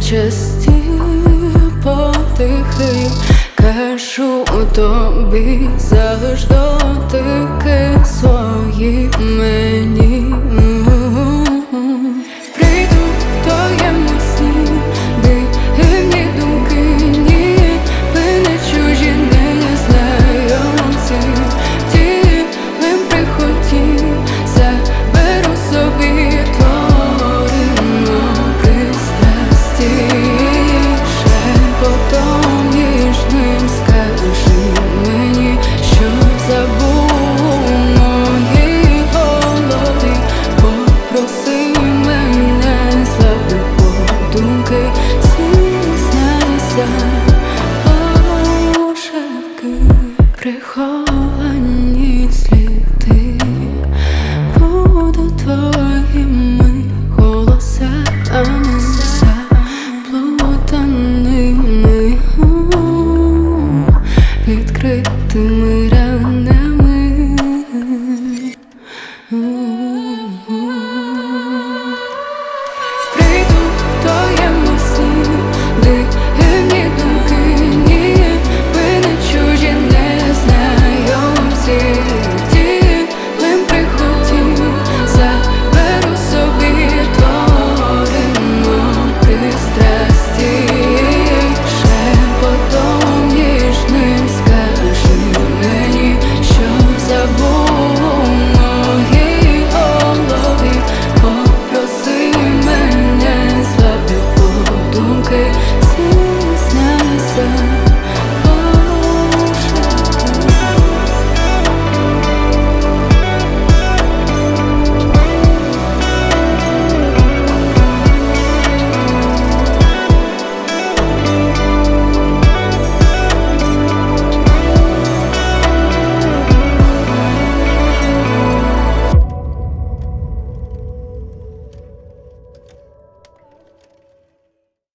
часті потихи, кажу тобі, залиш дотики свої мені. Прийду в твоєму сні, дивні думки, ніби не чужі, незнайомці. Тілем прихотів заберу собі творимо пристрасті. Шепотом ніжним скажи мені, що забув у моїй голові. Попроси мене, слабі подумки, зізнайся, пошепки, приховані сліди будуть твоїми голосами.